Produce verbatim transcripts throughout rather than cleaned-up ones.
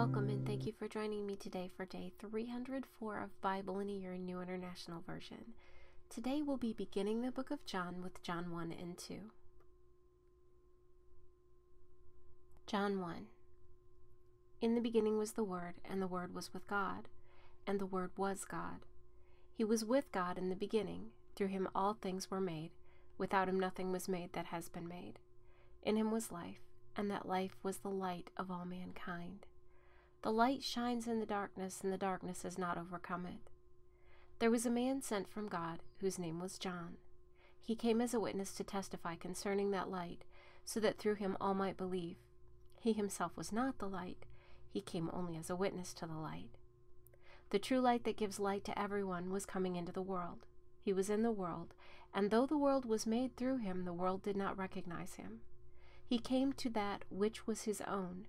Welcome and thank you for joining me today for day three hundred four of Bible in a Year New International Version. Today we'll be beginning the book of John with John one and two. John one. In the beginning was the Word, and the Word was with God, and the Word was God. He was with God in the beginning. Through him all things were made. Without him nothing was made that has been made. In him was life, and that life was the light of all mankind. The light shines in the darkness, and the darkness has not overcome it. There was a man sent from God, whose name was John. He came as a witness to testify concerning that light, so that through him all might believe. He himself was not the light. He came only as a witness to the light. The true light that gives light to everyone was coming into the world. He was in the world, and though the world was made through him, the world did not recognize him. He came to that which was his own,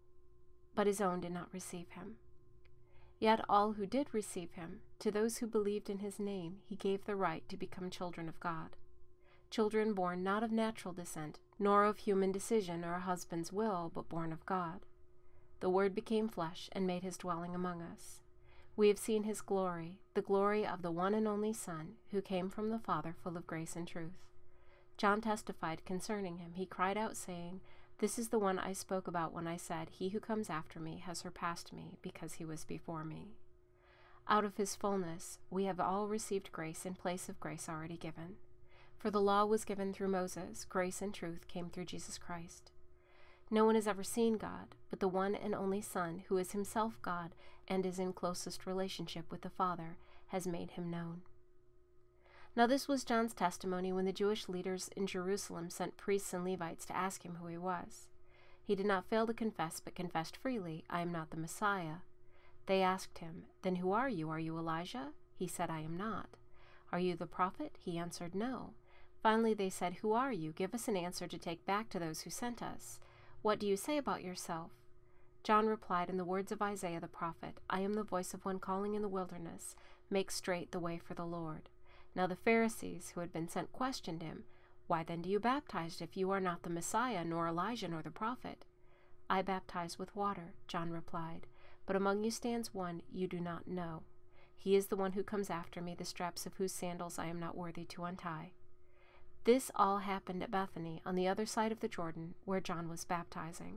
but his own did not receive him. Yet all who did receive him, to those who believed in his name, he gave the right to become children of God. Children born not of natural descent, nor of human decision or a husband's will, but born of God. The Word became flesh and made his dwelling among us. We have seen his glory, the glory of the one and only Son, who came from the Father full of grace and truth. John testified concerning him. He cried out, saying, "This is the one I spoke about when I said, 'He who comes after me has surpassed me, because he was before me.'" Out of his fullness we have all received grace in place of grace already given. For the law was given through Moses, grace and truth came through Jesus Christ. No one has ever seen God, but the one and only Son, who is himself God and is in closest relationship with the Father, has made him known. Now this was John's testimony when the Jewish leaders in Jerusalem sent priests and Levites to ask him who he was. He did not fail to confess, but confessed freely, "I am not the Messiah." They asked him, "Then who are you? Are you Elijah?" He said, "I am not." "Are you the prophet?" He answered, "No." Finally they said, "Who are you? Give us an answer to take back to those who sent us. What do you say about yourself?" John replied in the words of Isaiah the prophet, "I am the voice of one calling in the wilderness, make straight the way for the Lord." Now the Pharisees who had been sent questioned him, "Why then do you baptize if you are not the Messiah, nor Elijah, nor the prophet?" "I baptize with water," John replied, "but among you stands one you do not know. He is the one who comes after me, the straps of whose sandals I am not worthy to untie." This all happened at Bethany, on the other side of the Jordan, where John was baptizing.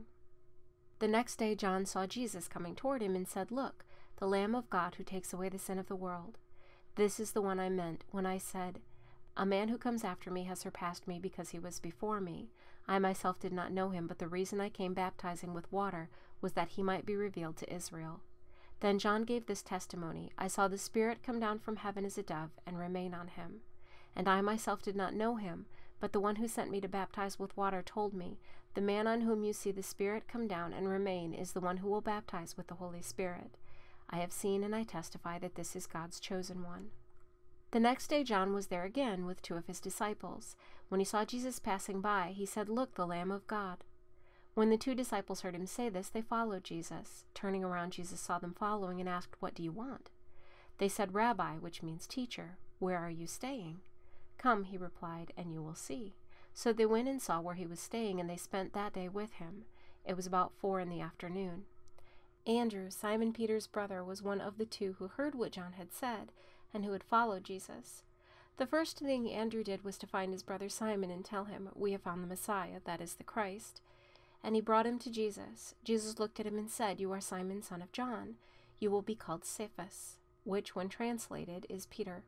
The next day John saw Jesus coming toward him and said, "Look, the Lamb of God who takes away the sin of the world. This is the one I meant when I said, 'A man who comes after me has surpassed me because he was before me.' I myself did not know him, but the reason I came baptizing with water was that he might be revealed to Israel." Then John gave this testimony, "I saw the Spirit come down from heaven as a dove and remain on him. And I myself did not know him, but the one who sent me to baptize with water told me, 'The man on whom you see the Spirit come down and remain is the one who will baptize with the Holy Spirit.' I have seen and I testify that this is God's chosen one." The next day John was there again with two of his disciples. When he saw Jesus passing by, he said, "Look, the Lamb of God." When the two disciples heard him say this, they followed Jesus. Turning around, Jesus saw them following and asked, "What do you want?" They said, "Rabbi," which means teacher, "where are you staying?" "Come," he replied, "and you will see." So they went and saw where he was staying, and they spent that day with him. It was about four in the afternoon. Andrew, Simon Peter's brother, was one of the two who heard what John had said and who had followed Jesus. The first thing Andrew did was to find his brother Simon and tell him, "We have found the Messiah, that is the Christ." And he brought him to Jesus. Jesus looked at him and said, "You are Simon, son of John. You will be called Cephas," which, when translated, is Peter.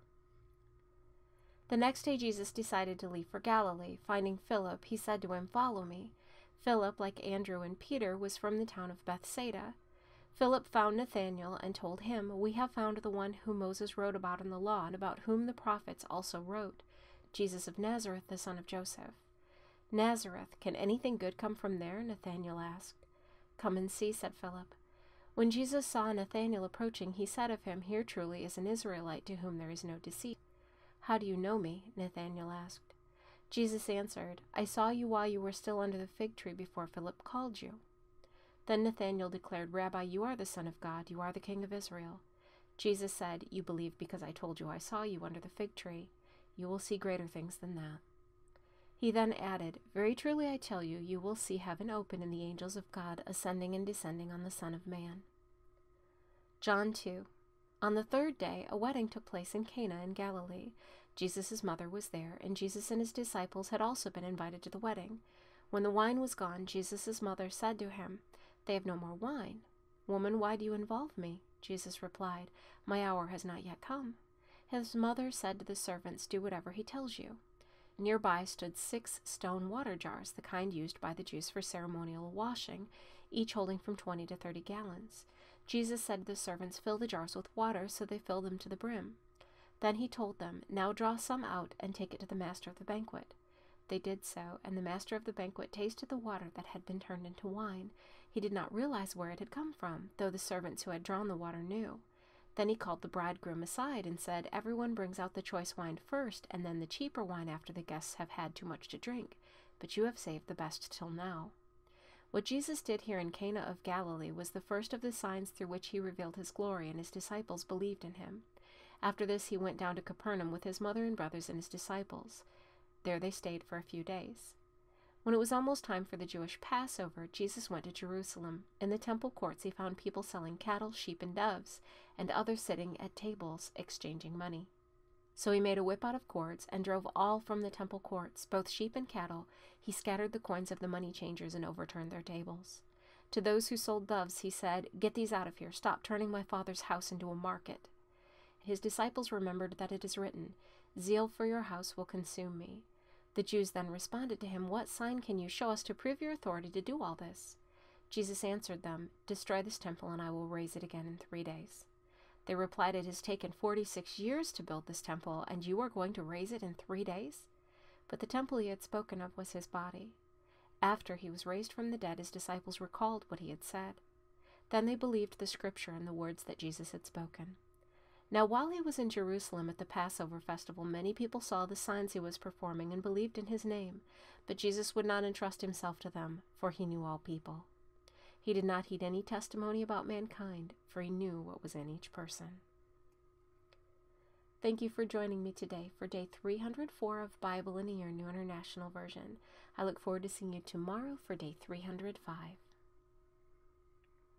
The next day Jesus decided to leave for Galilee. Finding Philip, he said to him, "Follow me." Philip, like Andrew and Peter, was from the town of Bethsaida. Philip found Nathanael and told him, "We have found the one whom Moses wrote about in the law, and about whom the prophets also wrote, Jesus of Nazareth, the son of Joseph." "Nazareth, can anything good come from there?" Nathanael asked. "Come and see," said Philip. When Jesus saw Nathanael approaching, he said of him, "Here truly is an Israelite to whom there is no deceit." "How do you know me?" Nathanael asked. Jesus answered, "I saw you while you were still under the fig tree before Philip called you." Then Nathanael declared, "Rabbi, you are the Son of God, you are the King of Israel." Jesus said, "You believe because I told you I saw you under the fig tree. You will see greater things than that." He then added, "Very truly I tell you, you will see heaven open and the angels of God ascending and descending on the Son of Man." John two. On the third day, a wedding took place in Cana in Galilee. Jesus' mother was there, and Jesus and his disciples had also been invited to the wedding. When the wine was gone, Jesus' mother said to him, "They have no more wine." "Woman, why do you involve me?" Jesus replied, "My hour has not yet come." His mother said to the servants, "Do whatever he tells you." Nearby stood six stone water jars, the kind used by the Jews for ceremonial washing, each holding from twenty to thirty gallons. Jesus said to the servants, "Fill the jars with water," so they filled them to the brim. Then he told them, "Now draw some out and take it to the master of the banquet." They did so, and the master of the banquet tasted the water that had been turned into wine. He did not realize where it had come from, though the servants who had drawn the water knew. Then he called the bridegroom aside and said, "Everyone brings out the choice wine first, and then the cheaper wine after the guests have had too much to drink. But you have saved the best till now." What Jesus did here in Cana of Galilee was the first of the signs through which he revealed his glory, and his disciples believed in him. After this he went down to Capernaum with his mother and brothers and his disciples. There they stayed for a few days. When it was almost time for the Jewish Passover, Jesus went to Jerusalem. In the temple courts he found people selling cattle, sheep, and doves, and others sitting at tables exchanging money. So he made a whip out of cords and drove all from the temple courts, both sheep and cattle. He scattered the coins of the money changers and overturned their tables. To those who sold doves he said, "Get these out of here. Stop turning my Father's house into a market." His disciples remembered that it is written, "Zeal for your house will consume me." The Jews then responded to him, "What sign can you show us to prove your authority to do all this?" Jesus answered them, "Destroy this temple, and I will raise it again in three days." They replied, "It has taken forty-six years to build this temple, and you are going to raise it in three days?" But the temple he had spoken of was his body. After he was raised from the dead, his disciples recalled what he had said. Then they believed the scripture and the words that Jesus had spoken. Now while he was in Jerusalem at the Passover festival, many people saw the signs he was performing and believed in his name. But Jesus would not entrust himself to them, for he knew all people. He did not heed any testimony about mankind, for he knew what was in each person. Thank you for joining me today for day three hundred four of Bible in a Year, New International Version. I look forward to seeing you tomorrow for day three hundred five.